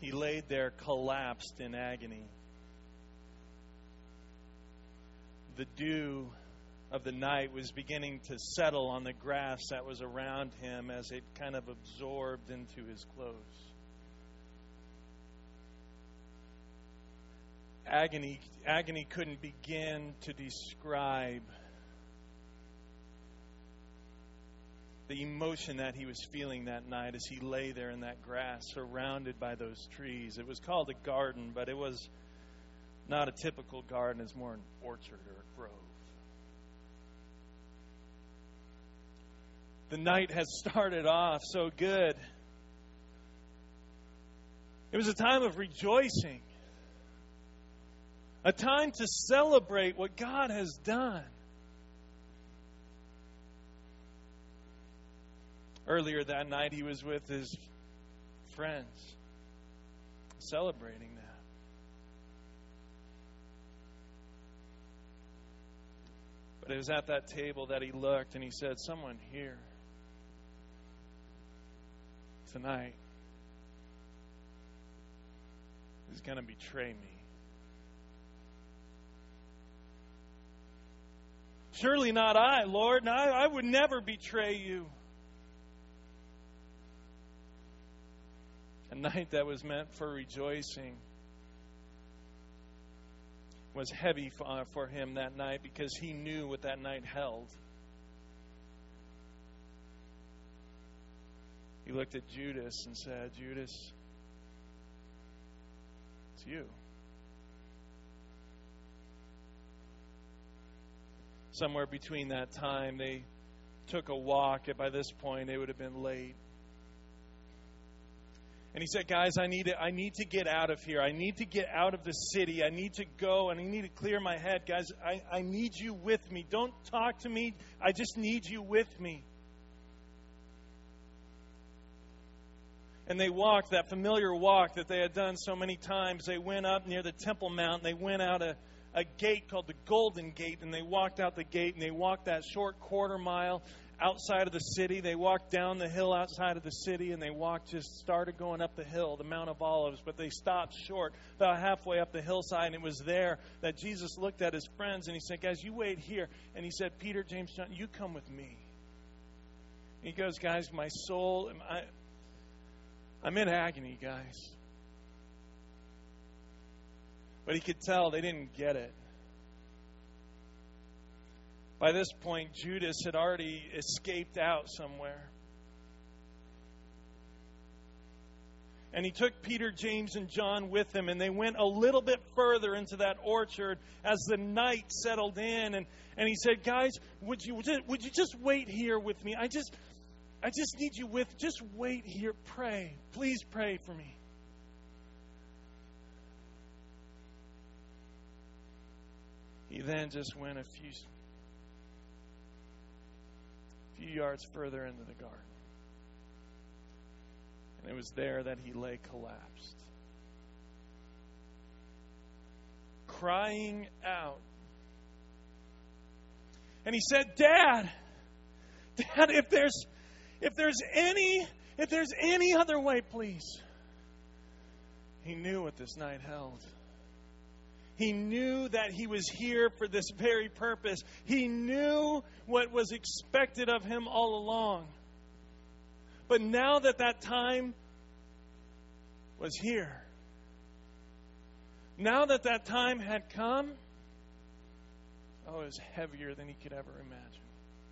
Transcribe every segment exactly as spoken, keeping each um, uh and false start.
he laid there collapsed in agony. The dew of the night was beginning to settle on the grass that was around him as it kind of absorbed into his clothes. Agony, agony couldn't begin to describe the emotion that he was feeling that night as he lay there in that grass surrounded by those trees. It was called a garden, but it was not a typical garden. It's more an orchard or a grove. The night had started off so good. It was a time of rejoicing. A time to celebrate what God has done. Earlier that night, he was with his friends, celebrating that. But it was at that table that he looked and he said, someone here tonight is going to betray me. Surely not I, Lord. I, I would never betray you. A night that was meant for rejoicing was heavy for, for him that night because he knew what that night held. He looked at Judas and said, Judas, it's you. Somewhere between that time, they took a walk. By this point, they would have been late. And he said, guys, I need to, I need to get out of here. I need to get out of the city. I need to go and I need to clear my head. Guys, I, I need you with me. Don't talk to me. I just need you with me. And they walked that familiar walk that they had done so many times. They went up near the Temple Mount. They went out a, a gate called the Golden Gate. And they walked out the gate and they walked that short quarter mile outside of the city. They walked down the hill outside of the city, and they walked, just started going up the hill, the Mount of Olives, but they stopped short about halfway up the hillside, and it was there that Jesus looked at his friends, and he said, guys, you wait here. And he said, Peter, James, John, you come with me. And he goes, guys, my soul, I, I'm in agony, guys. But he could tell they didn't get it. By this point, Judas had already escaped out somewhere. And he took Peter, James, and John with him, and they went a little bit further into that orchard as the night settled in. And, and he said, guys, would you, would you just wait here with me? I just, I just need you with, just wait here. Pray. Please pray for me. He then just went a few few yards further into the garden. And it was there that he lay collapsed, crying out. And he said, Dad, Dad, if there's if there's any if there's any other way, please. He knew what this night held. He knew that he was here for this very purpose. He knew what was expected of him all along. But now that that time was here, now that that time had come, oh, it was heavier than he could ever imagine.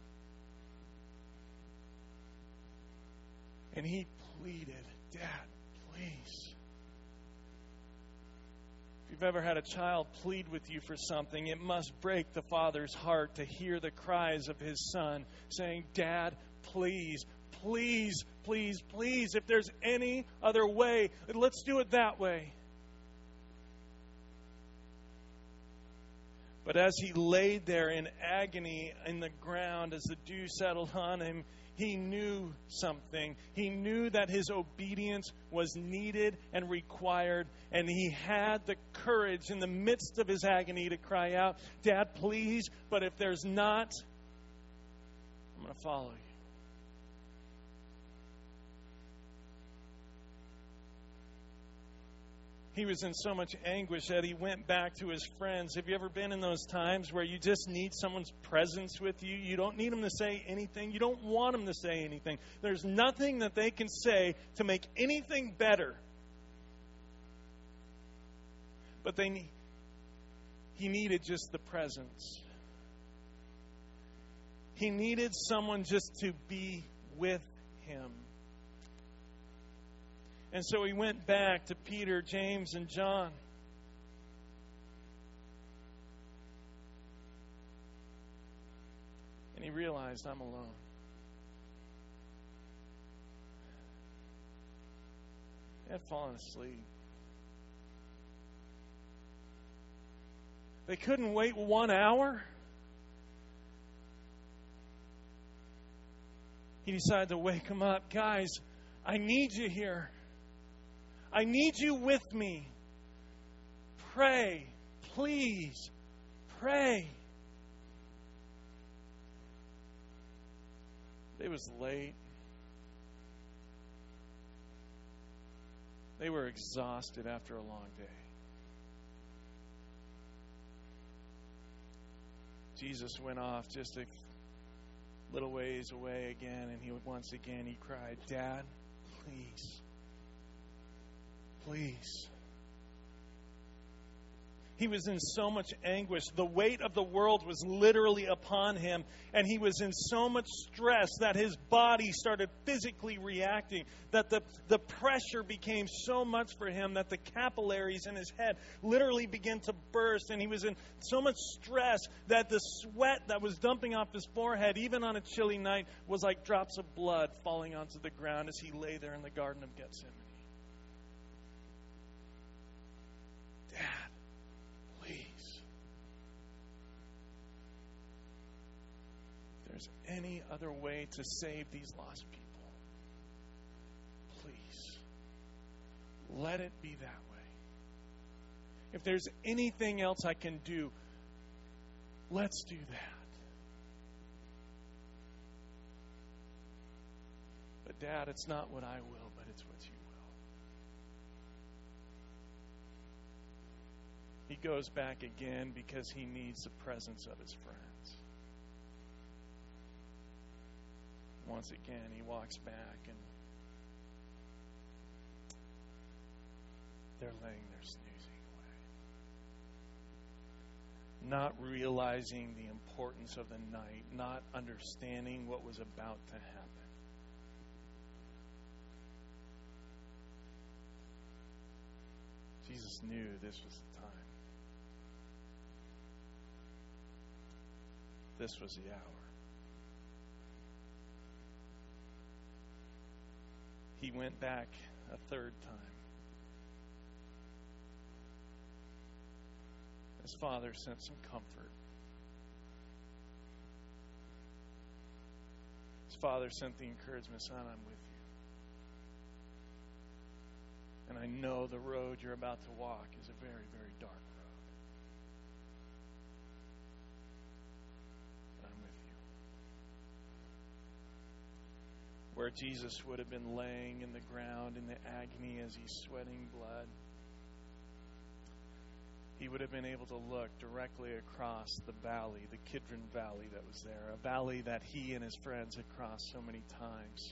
And he pleaded, Dad, please. If you've ever had a child plead with you for something, it must break the father's heart to hear the cries of his son saying, Dad, please, please, please, please, if there's any other way, let's do it that way. But as he laid there in agony in the ground, as the dew settled on him, he knew something. He knew that his obedience was needed and required. And he had the courage in the midst of his agony to cry out, Dad, please, but if there's not, I'm going to follow you. He was in so much anguish that he went back to his friends. Have you ever been in those times where you just need someone's presence with you? You don't need them to say anything. You don't want them to say anything. There's nothing that they can say to make anything better. But they need, he needed just the presence. He needed someone just to be with him. And so he went back to Peter, James, and John. And he realized, I'm alone. They had fallen asleep. They couldn't wait one hour. He decided to wake them up. Guys, I need you here. I need you with me. Pray. Please. Pray. It was late. They were exhausted after a long day. Jesus went off just a little ways away again, and he once again he cried, Dad, please. Please. He was in so much anguish. The weight of the world was literally upon him, and he was in so much stress that his body started physically reacting, that the, the pressure became so much for him that the capillaries in his head literally began to burst, and he was in so much stress that the sweat that was dumping off his forehead, even on a chilly night, was like drops of blood falling onto the ground as he lay there in the Garden of Gethsemane. Dad. There's any other way to save these lost people, please let it be that way. If there's anything else I can do, let's do that. But Dad, it's not what I will, but it's what you will. He goes back again because he needs the presence of his friends. Once again, he walks back, and they're laying there snoozing away. Not realizing the importance of the night, not understanding what was about to happen. Jesus knew this was the time. This was the hour. He went back a third time. His father sent some comfort. His father sent the encouragement, son, I'm with you. And I know the road you're about to walk is a very, very dark road. But I'm with you. Where Jesus would have been laying in the ground in the agony as he's sweating blood, he would have been able to look directly across the valley, the Kidron Valley that was there, a valley that he and his friends had crossed so many times.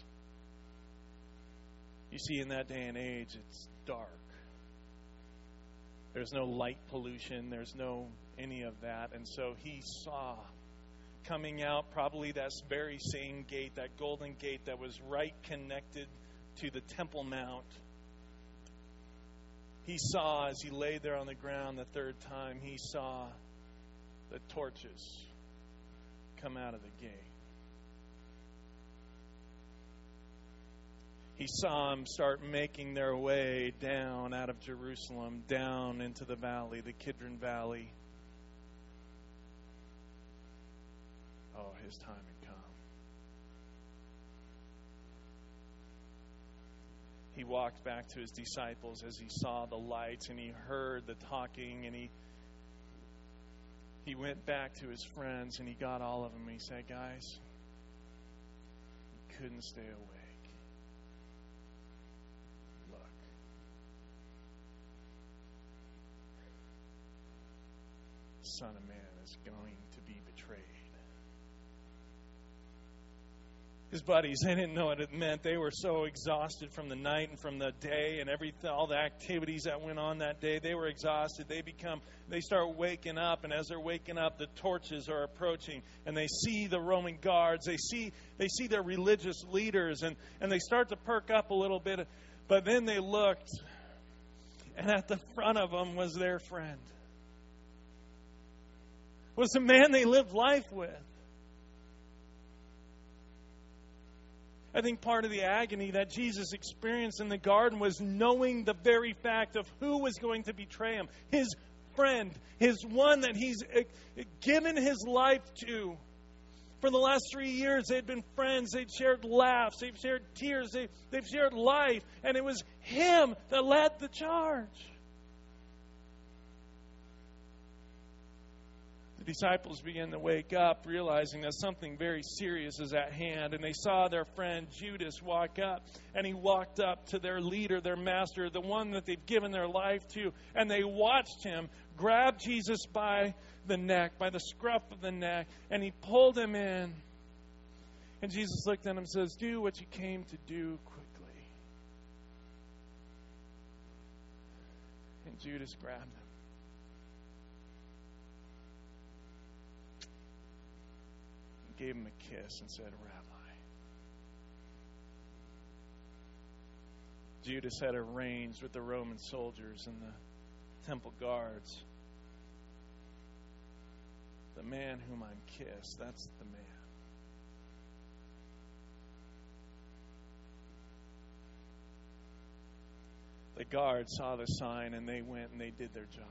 You see, in that day and age, it's dark. There's no light pollution. There's no any of that. And so he saw coming out probably that very same gate, that golden gate that was right connected to the Temple Mount. He saw, as he lay there on the ground the third time, he saw the torches come out of the gate. He saw them start making their way down out of Jerusalem, down into the valley, the Kidron Valley. Oh, his time had come. He walked back to his disciples as he saw the lights and he heard the talking, and he he went back to his friends and he got all of them and he said, guys, he couldn't stay awake. Look. the Son of Man is going to be betrayed. His buddies, they didn't know what it meant. They were so exhausted from the night and from the day and everything, all the activities that went on that day. They were exhausted. They become, they start waking up, and as they're waking up, the torches are approaching, and they see the Roman guards. They see, they see their religious leaders, and, and they start to perk up a little bit. But then they looked, and at the front of them was their friend. Was the man they lived life with. I think part of the agony that Jesus experienced in the garden was knowing the very fact of who was going to betray him. His friend, his one that he's given his life to. For the last three years, they'd been friends. They'd shared laughs. They've shared tears. They, they've shared life. And it was him that led the charge. The disciples began to wake up, realizing that something very serious is at hand. And they saw their friend Judas walk up. And he walked up to their leader, their master, the one that they've given their life to. And they watched him grab Jesus by the neck, by the scruff of the neck. And he pulled him in. And Jesus looked at him and says, "Do what you came to do quickly." And Judas grabbed him. Gave him a kiss and said, "Rabbi." Judas had arranged with the Roman soldiers and the temple guards. The man whom I'm kissed, that's the man. The guards saw the sign and they went and they did their job.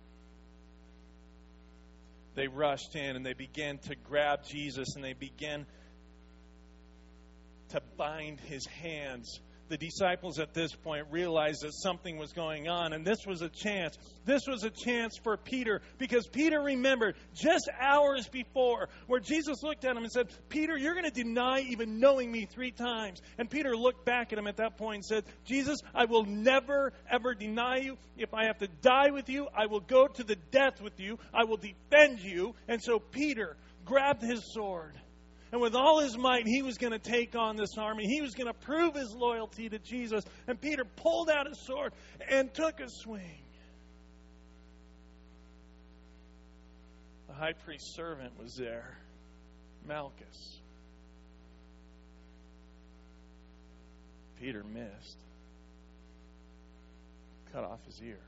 They rushed in and they began to grab Jesus and they began to bind his hands. The disciples at this point realized that something was going on, and this was a chance. This was a chance for Peter, because Peter remembered just hours before where Jesus looked at him and said, "Peter, you're going to deny even knowing me three times." And Peter looked back at him at that point and said, "Jesus, I will never, ever deny you. If I have to die with you, I will go to the death with you. I will defend you." And so Peter grabbed his sword. And with all his might, he was going to take on this army. He was going to prove his loyalty to Jesus. And Peter pulled out his sword and took a swing. The high priest's servant was there, Malchus. Peter missed. Cut off his ear.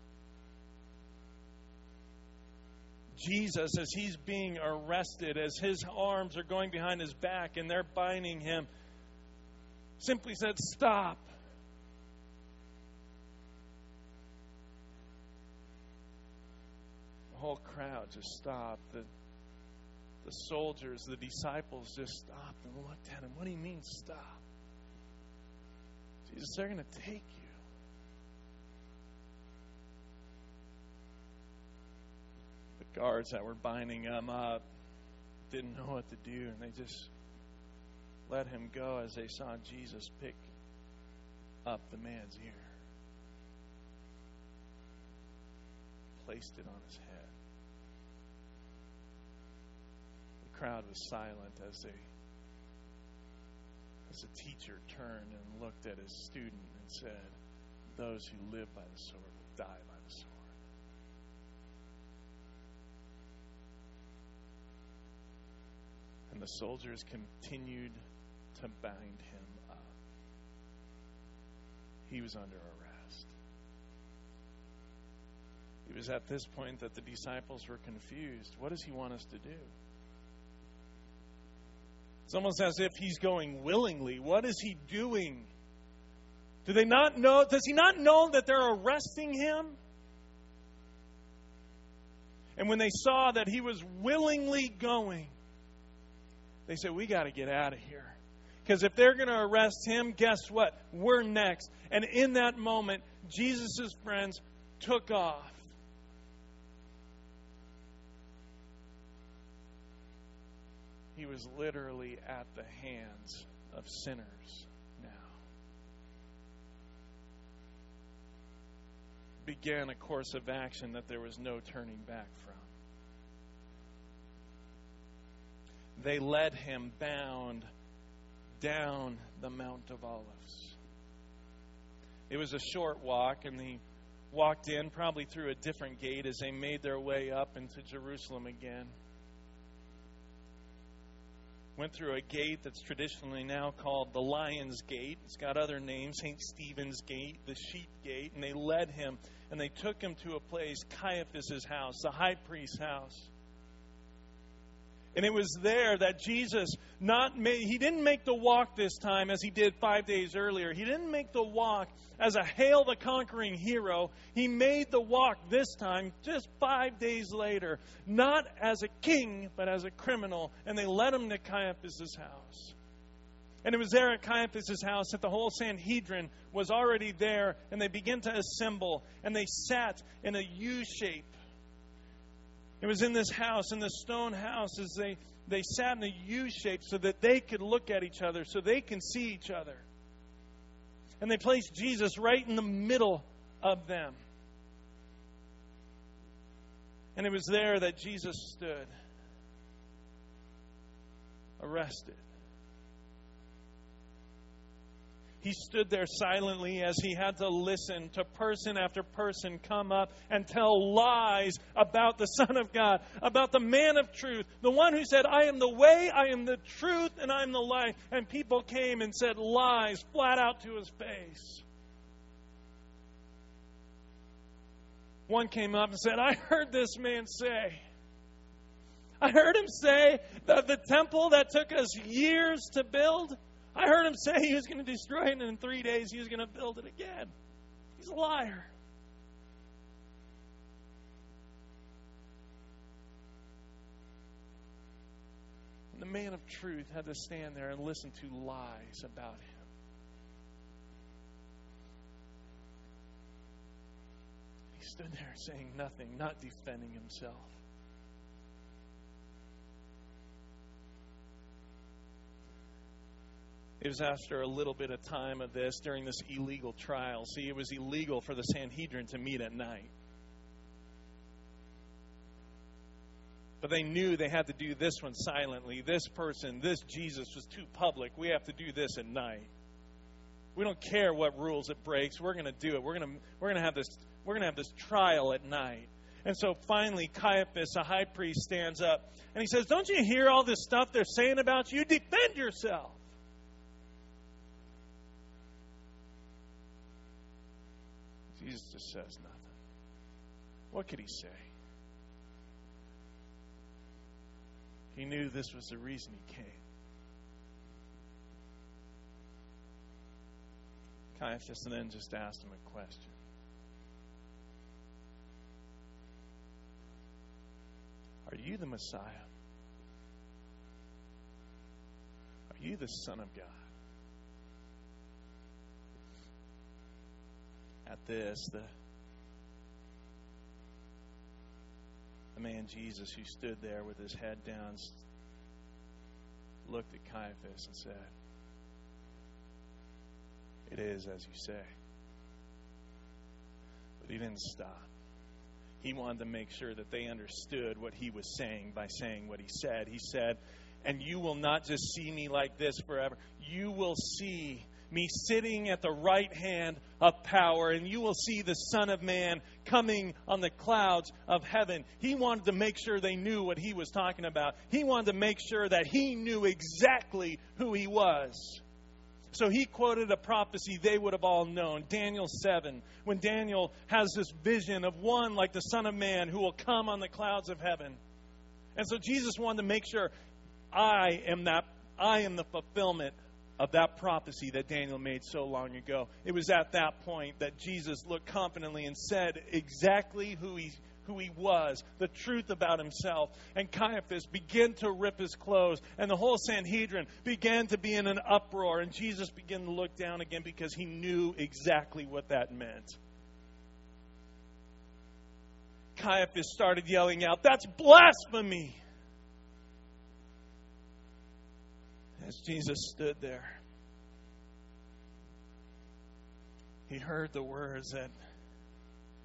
Jesus, as he's being arrested, as his arms are going behind his back and they're binding him, simply said, "Stop." The whole crowd just stopped. The, the soldiers, the disciples just stopped and looked at him. "What do you mean, stop?" Jesus, they're going to take you. Guards that were binding him up didn't know what to do, and they just let him go as they saw Jesus pick up the man's ear, placed it on his head. The crowd was silent as they as the teacher turned and looked at his student and said, "Those who live by the sword will die by the sword." And the soldiers continued to bind him up. He was under arrest. It was at this point that the disciples were confused. What does he want us to do? It's almost as if he's going willingly. What is he doing? Do they not know? Does he not know that they're arresting him? And when they saw that he was willingly going, they said, "We got to get out of here." Because if they're going to arrest him, guess what? We're next. And in that moment, Jesus' friends took off. He was literally at the hands of sinners now. Began a course of action that there was no turning back from. they led him bound down the Mount of Olives. It was a short walk, and he walked in probably through a different gate as they made their way up into Jerusalem again. Went through a gate that's traditionally now called the Lion's Gate. It's got other names, Saint Stephen's Gate, the Sheep Gate. And they led him, and they took him to a place, Caiaphas' house, the high priest's house. And it was there that Jesus not made, he didn't make the walk this time as he did five days earlier. He didn't make the walk as a hail the conquering hero. He made the walk this time just five days later, not as a king, but as a criminal. And they led him to Caiaphas' house. And it was there at Caiaphas' house that the whole Sanhedrin was already there, and they began to assemble, and they sat in a U shape. It was in this house, in the stone house, as they, they sat in a U shape so that they could look at each other, so they can see each other. And they placed Jesus right in the middle of them. And it was there that Jesus stood, arrested. He stood there silently as he had to listen to person after person come up and tell lies about the Son of God, about the man of truth, the one who said, I am the way, I am the truth, and I am the life. And people came and said lies flat out to his face. One came up and said, I heard this man say, I heard him say that the temple that took us years to build, I heard him say he was going to destroy it, and in three days he was going to build it again. He's a liar. And the man of truth had to stand there and listen to lies about him. He stood there saying nothing, not defending himself. It was after a little bit of time of this, during this illegal trial. See, it was illegal for the Sanhedrin to meet at night. But they knew they had to do this one silently. This person, this Jesus was too public. We have to do this at night. We don't care what rules it breaks. We're going to do it. We're going to we're going to have this we're going to have this trial at night. And so finally Caiaphas, a high priest, stands up and he says, "Don't you hear all this stuff they're saying about you? Defend yourself." Jesus just says nothing. What could he say? He knew this was the reason he came. Caiaphas then just asked him a question. Are you the Messiah? Are you the Son of God? At this, the, the man Jesus who stood there with his head down looked at Caiaphas and said, "It is as you say." But he didn't stop. He wanted to make sure that they understood what he was saying by saying what he said. He said, "And you will not just see me like this forever. You will see me sitting at the right hand of power, and you will see the Son of Man coming on the clouds of heaven." He wanted to make sure they knew what he was talking about. He wanted to make sure that he knew exactly who he was. So he quoted a prophecy they would have all known, Daniel seven, when Daniel has this vision of one like the Son of Man who will come on the clouds of heaven. And so Jesus wanted to make sure, I am that, I am the fulfillment of that prophecy that Daniel made so long ago. It was at that point that Jesus looked confidently and said exactly who he who he was, the truth about himself. And Caiaphas began to rip his clothes, and the whole Sanhedrin began to be in an uproar, and Jesus began to look down again because he knew exactly what that meant. Caiaphas started yelling out, "That's blasphemy!" As Jesus stood there, he heard the words that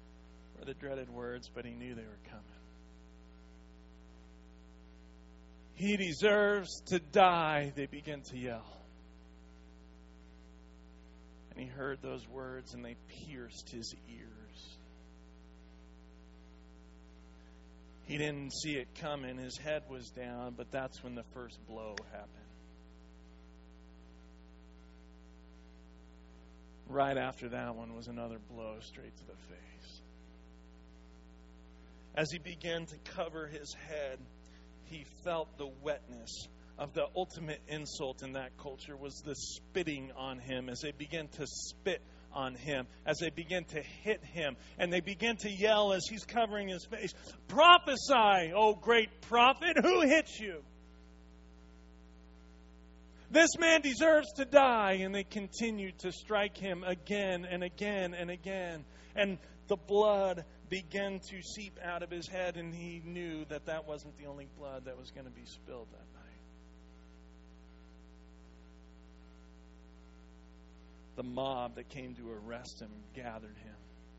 were the dreaded words, but he knew they were coming. He deserves to die, they begin to yell. And he heard those words, and they pierced his ears. He didn't see it coming. His head was down, but that's when the first blow happened. Right after that one was another blow straight to the face. As he began to cover his head, he felt the wetness of the ultimate insult in that culture was the spitting on him as they began to spit on him, as they began to hit him. And they began to yell as he's covering his face, "Prophesy, O great prophet, who hit you? This man deserves to die." And they continued to strike him again and again and again. And the blood began to seep out of his head, and he knew that that wasn't the only blood that was going to be spilled that night. The mob that came to arrest him gathered him.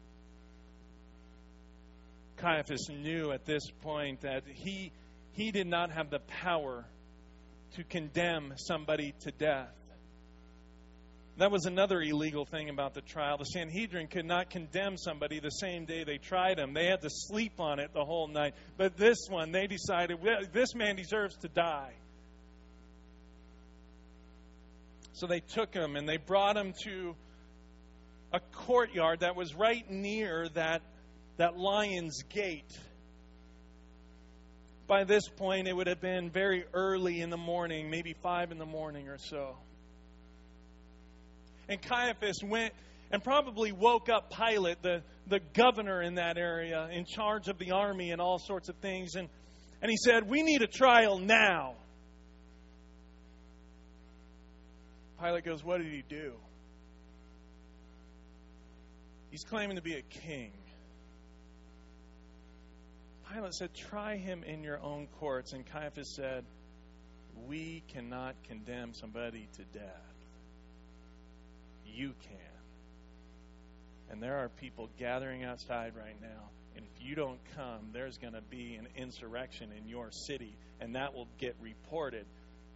Caiaphas knew at this point that he, he did not have the power to condemn somebody to death. That was another illegal thing about the trial. The Sanhedrin could not condemn somebody the same day they tried him. They had to sleep on it the whole night. But this one, they decided, well, this man deserves to die. So they took him and they brought him to a courtyard that was right near that, that Lion's Gate. By this point, it would have been very early in the morning, maybe five in the morning or so. And Caiaphas went and probably woke up Pilate, the, the governor in that area, in charge of the army and all sorts of things. And, and he said, "We need a trial now." Pilate goes, "What did he do?" He's claiming to be a king. Pilate said, "Try him in your own courts." And Caiaphas said, "We cannot condemn somebody to death. You can. And there are people gathering outside right now. And if you don't come, there's going to be an insurrection in your city. And that will get reported."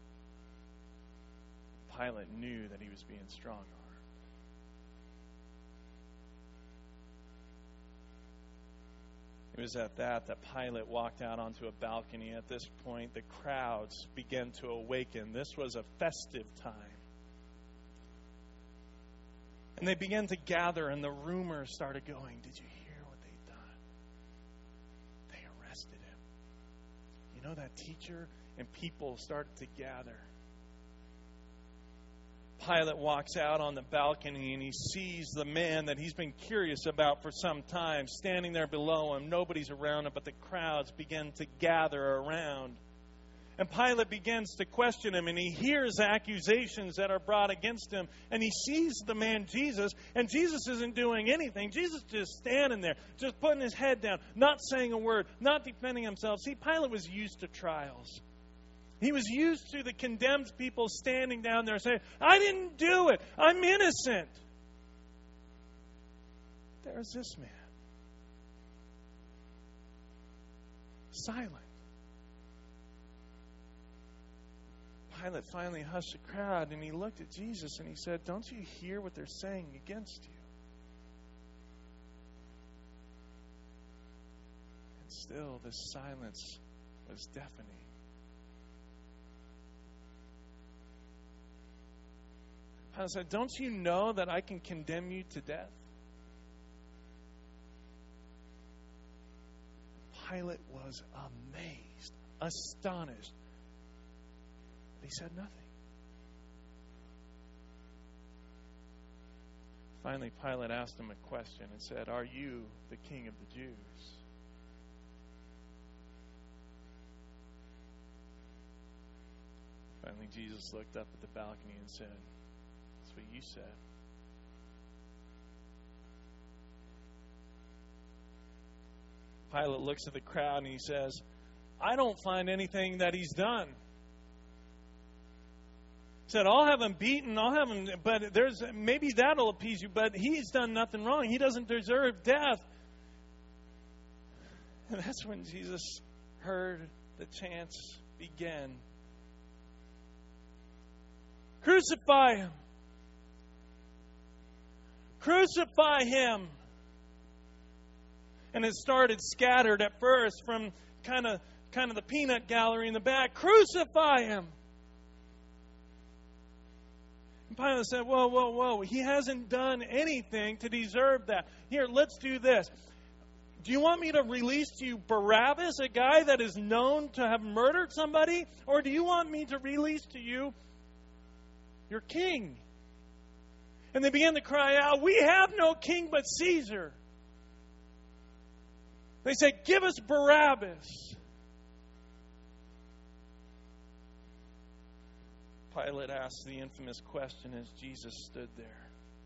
Pilate knew that he was being strong-armed. It was at that that Pilate walked out onto a balcony. At this point, the crowds began to awaken. This was a festive time. And they began to gather, and the rumors started going. Did you hear what they'd done? They arrested him. You know that teacher? And people started to gather. Pilate walks out on the balcony and he sees the man that he's been curious about for some time standing there below him. Nobody's around him, but the crowds begin to gather around. And Pilate begins to question him, and he hears accusations that are brought against him. And he sees the man Jesus, and Jesus isn't doing anything. Jesus is just standing there, just putting his head down, not saying a word, not defending himself. See, Pilate was used to trials. He was used to the condemned people standing down there saying, "I didn't do it. I'm innocent." There's this man. Silent. Pilate finally hushed the crowd, and he looked at Jesus and he said, "Don't you hear what they're saying against you?" And still, this silence was deafening. Pilate said, "Don't you know that I can condemn you to death?" Pilate was amazed, astonished. He said nothing. Finally, Pilate asked him a question and said, "Are you the king of the Jews?" Finally, Jesus looked up at the balcony and said, "That's what you said." Pilate looks at the crowd and he says, "I don't find anything that he's done." He said, "I'll have him beaten, I'll have him, but there's maybe that'll appease you, but he's done nothing wrong. He doesn't deserve death." And that's when Jesus heard the chants began. Crucify him! Crucify him! And it started scattered at first from kind of kind of the peanut gallery in the back. Crucify him! And Pilate said, whoa, whoa, whoa. He hasn't done anything to deserve that. Here, let's do this. Do you want me to release to you Barabbas, a guy that is known to have murdered somebody? Or do you want me to release to you your king? And they began to cry out, we have no king but Caesar. They said, give us Barabbas. Pilate asked the infamous question as Jesus stood there.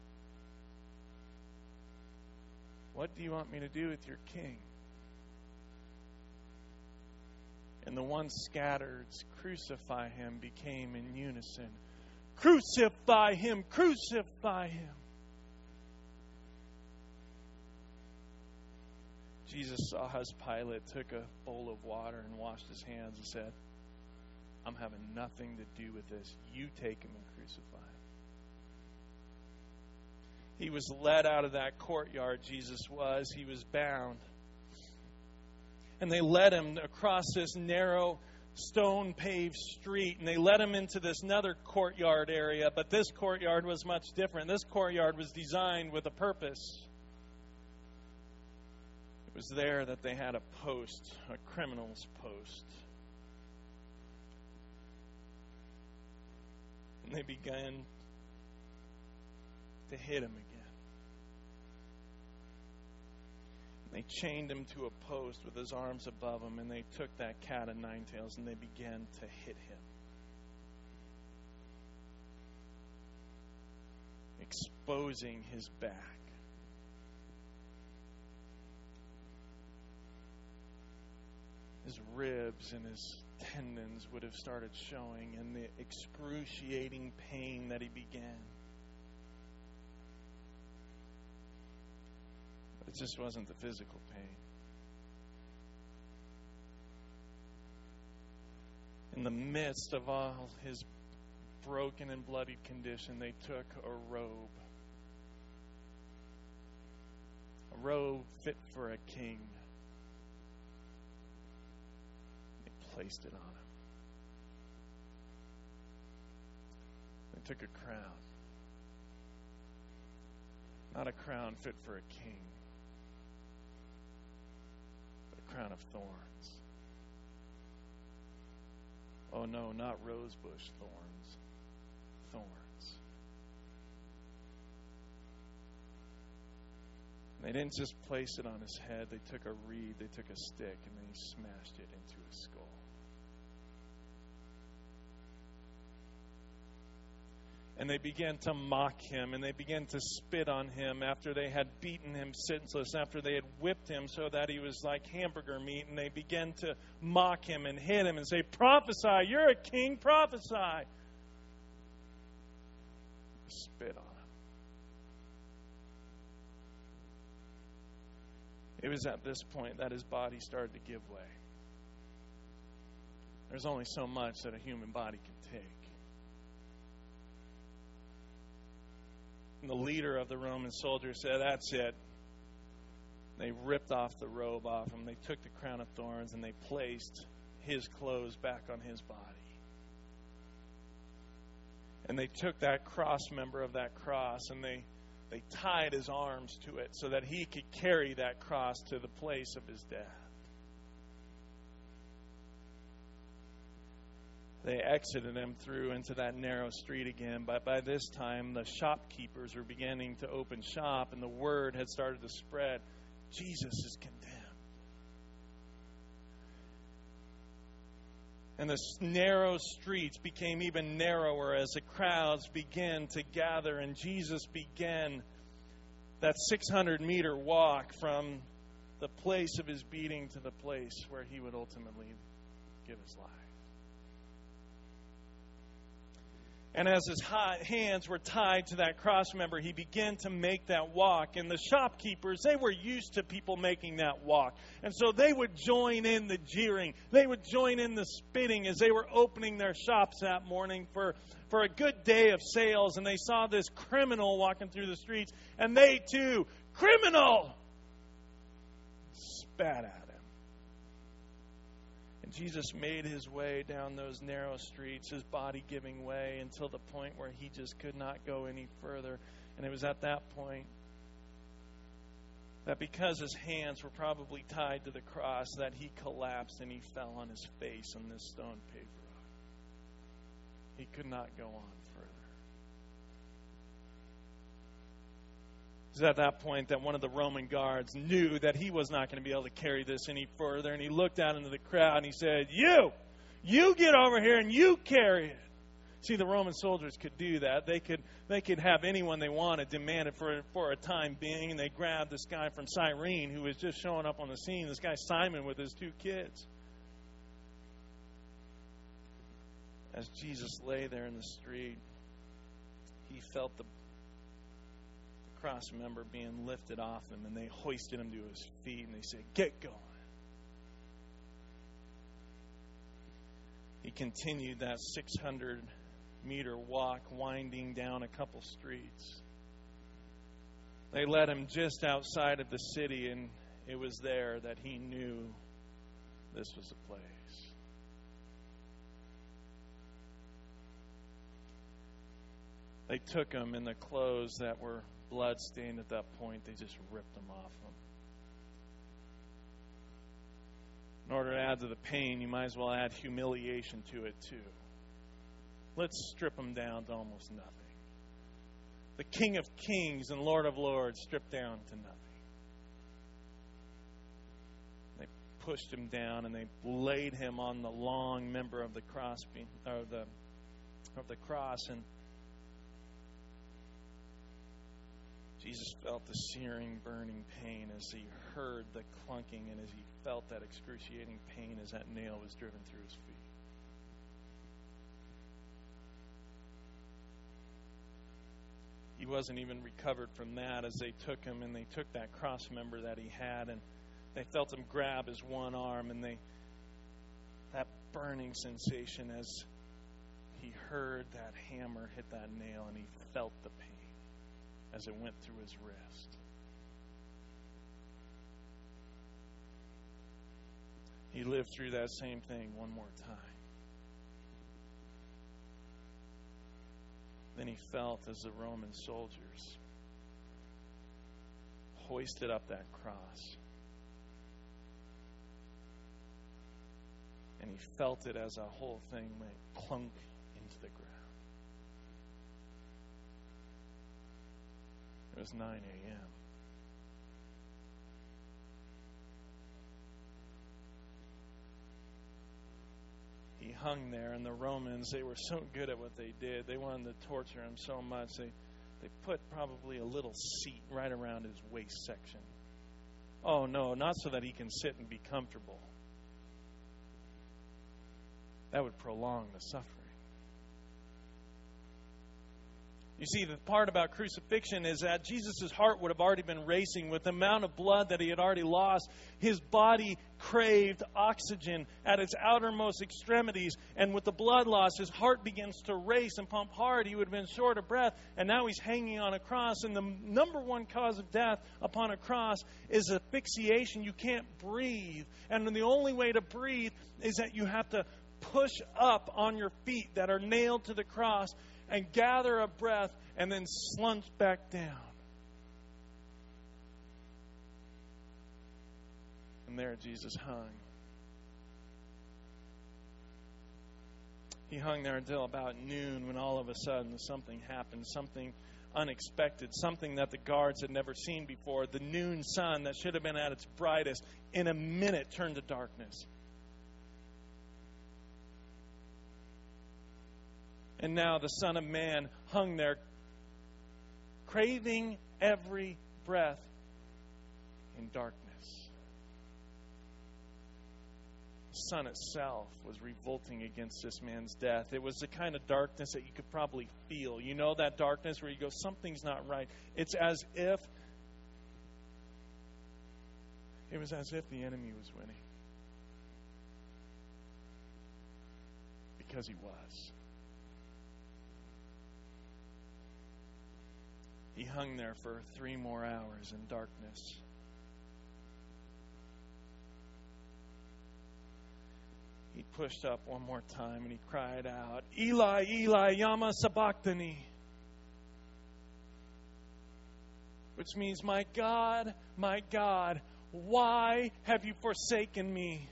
What do you want me to do with your king? And the ones scattered, crucify him, became in unison. Crucify him, crucify him. Jesus saw as Pilate took a bowl of water and washed his hands and said, I'm having nothing to do with this. You take him and crucify him. He was led out of that courtyard, Jesus was. He was bound. And they led him across this narrow stone-paved street. And they led him into this another courtyard area. But this courtyard was much different. This courtyard was designed with a purpose. It was there that they had a post, a criminal's post. And they began to hit him again. And they chained him to a post with his arms above him, and they took that cat of nine tails and they began to hit him. Exposing his back. His ribs and his tendons would have started showing, and the excruciating pain that he began. But it just wasn't the physical pain. In the midst of all his broken and bloodied condition, they took a robe. A robe fit for a king. Placed it on him. They took a crown. Not a crown fit for a king, but a crown of thorns. Oh no, not rosebush thorns. Thorns. They didn't just place it on his head. They took a reed, they took a stick, and they smashed it into his skull. And they began to mock him, and they began to spit on him after they had beaten him senseless, after they had whipped him so that he was like hamburger meat. And they began to mock him and hit him and say, prophesy, you're a king, prophesy. Spit on him. It was at this point that his body started to give way. There's only so much that a human body can take. And the leader of the Roman soldiers said, that's it. They ripped off the robe off him. They took the crown of thorns and they placed his clothes back on his body. And they took that cross member of that cross and they, they tied his arms to it so that he could carry that cross to the place of his death. They exited him through into that narrow street again. But by this time, the shopkeepers were beginning to open shop, and the word had started to spread. Jesus is condemned. And the narrow streets became even narrower as the crowds began to gather, and Jesus began that six hundred meter walk from the place of his beating to the place where he would ultimately give his life. And as his hands were tied to that cross member, he began to make that walk. And the shopkeepers, they were used to people making that walk. And so they would join in the jeering. They would join in the spitting as they were opening their shops that morning for, for a good day of sales. And they saw this criminal walking through the streets. And they too, criminal, spat at him. Jesus made his way down those narrow streets, his body giving way until the point where he just could not go any further. And it was at that point that because his hands were probably tied to the cross, that he collapsed and he fell on his face on this stone paved road. He could not go on further. It was at that point that one of the Roman guards knew that he was not going to be able to carry this any further. And he looked out into the crowd and he said, You! You get over here and you carry it. See, the Roman soldiers could do that. They could they could have anyone they wanted demanded for, for a time being. And they grabbed this guy from Cyrene who was just showing up on the scene. This guy Simon with his two kids. As Jesus lay there in the street, he felt the cross member being lifted off him, and they hoisted him to his feet, and they said, Get going. He continued that six hundred meter walk, winding down a couple streets. They led him just outside of the city, and it was there that he knew this was the place. They took him in the clothes that were blood-stained at that point. They just ripped them off him. In order to add to the pain, you might as well add humiliation to it too. Let's strip him down to almost nothing. The King of Kings and Lord of Lords stripped down to nothing. They pushed him down and they laid him on the long member of the cross, or the of the cross, and Jesus felt the searing, burning pain as he heard the clunking and as he felt that excruciating pain as that nail was driven through his feet. He wasn't even recovered from that as they took him and they took that cross member that he had and they felt him grab his one arm and they that burning sensation as he heard that hammer hit that nail and he felt the pain as it went through his wrist. He lived through that same thing one more time. Then he felt as the Roman soldiers hoisted up that cross. And he felt it as a whole thing went clunk into the ground. It was nine a.m. He hung there, and the Romans, they were so good at what they did. They wanted to torture him so much. They, they put probably a little seat right around his waist section. Oh, no, not so that he can sit and be comfortable. That would prolong the suffering. You see, the part about crucifixion is that Jesus' heart would have already been racing with the amount of blood that he had already lost. His body craved oxygen at its outermost extremities. And with the blood loss, his heart begins to race and pump hard. He would have been short of breath. And now he's hanging on a cross. And the number one cause of death upon a cross is asphyxiation. You can't breathe. And the only way to breathe is that you have to push up on your feet that are nailed to the cross and gather a breath and then slunch back down. And there Jesus hung. He hung there until about noon when all of a sudden something happened, something unexpected, something that the guards had never seen before. The noon sun that should have been at its brightest in a minute turned to darkness. And now the Son of Man hung there, craving every breath in darkness. sun itself was revolting against this man's death. It was the kind of darkness that you could probably feel. You know that darkness where you go, something's not right. It's as if, it was as if the enemy was winning. Because he was. He hung there for three more hours in darkness. He pushed up one more time and he cried out, Eli, Eli, Yama Sabachthani. Which means, my God, my God, why have you forsaken me?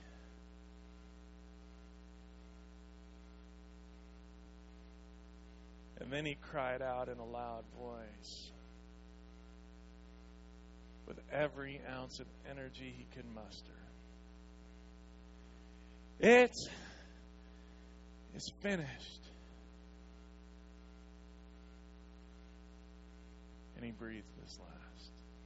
And then he cried out in a loud voice, with every ounce of energy he could muster. It is finished. And he breathed his last.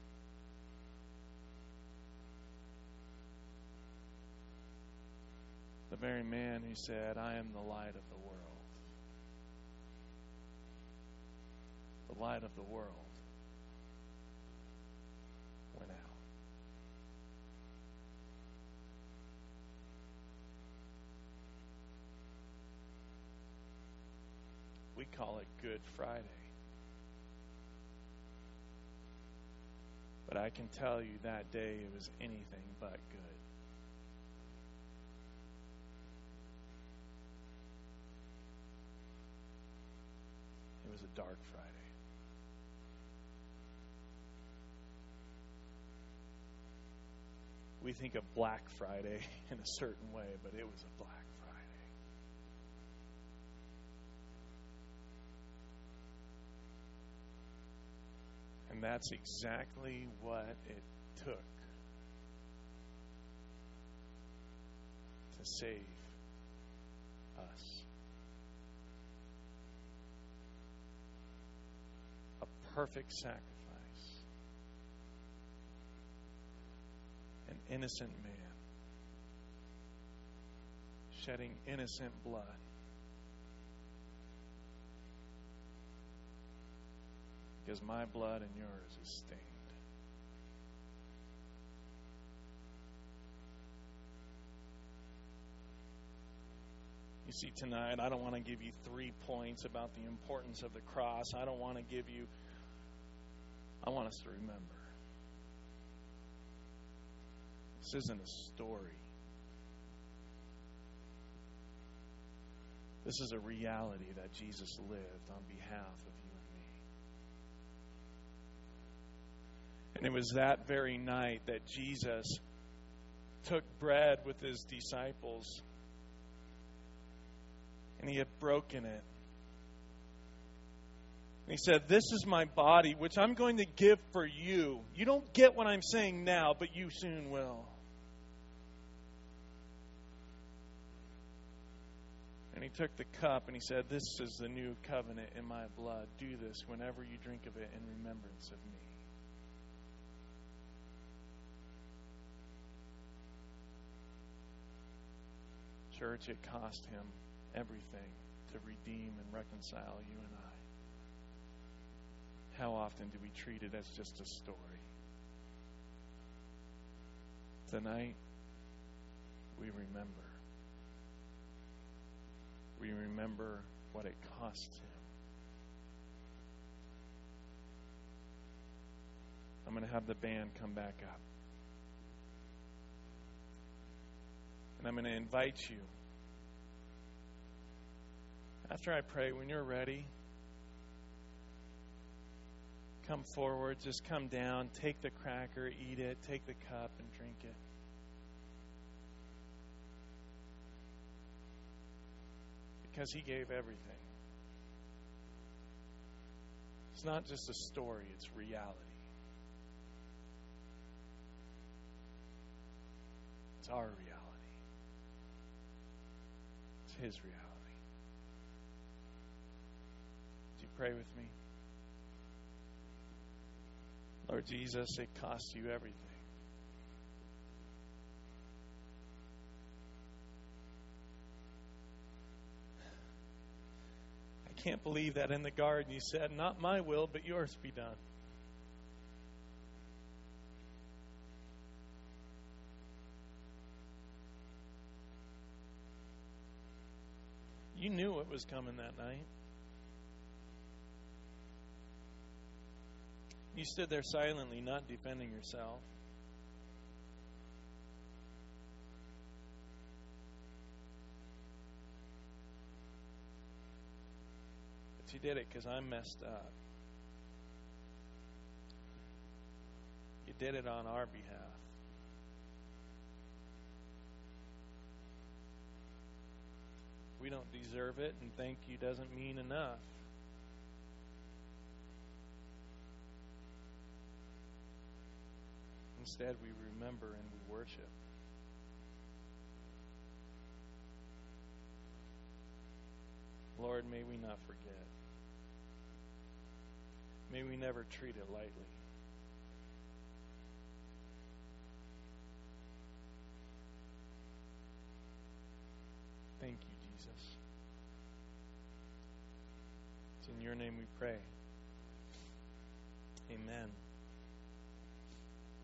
The very man who said, I am the light of the world. The light of the world went out. We call it Good Friday. But I can tell you that day it was anything but good. It was a dark Friday. We think of Black Friday in a certain way, but it was a Black Friday. And that's exactly what it took to save us. A perfect sacrifice. An innocent man shedding innocent blood. Because my blood and yours is stained. You see, tonight, I don't want to give you three points about the importance of the cross. I don't want to give you, I want us to remember. This isn't a story. This is a reality that Jesus lived on behalf of you and me. And it was that very night that Jesus took bread with his disciples and he had broken it. And he said, this is my body, which I'm going to give for you. You don't get what I'm saying now, but you soon will. And he took the cup and he said, this is the new covenant in my blood. Do this whenever you drink of it in remembrance of me. Church, it cost him everything to redeem and reconcile you and I. How often do we treat it as just a story? Tonight, we remember. We remember what it cost him. I'm going to have the band come back up. And I'm going to invite you, after I pray, when you're ready, come forward, just come down, take the cracker, eat it, take the cup and drink it. Because he gave everything. It's not just a story, it's reality. It's our reality. It's his reality. Would you pray with me? Lord Jesus, it cost you everything. can't believe that in the garden you said, not my will, but yours be done. You knew what was coming that night. You stood there silently, not defending yourself. But you did it because I'm messed up. You did it on our behalf. We don't deserve it, and thank you doesn't mean enough. Instead, we remember and we worship. Lord, may we not forget. May we never treat it lightly. Thank you, Jesus. It's in your name we pray. Amen.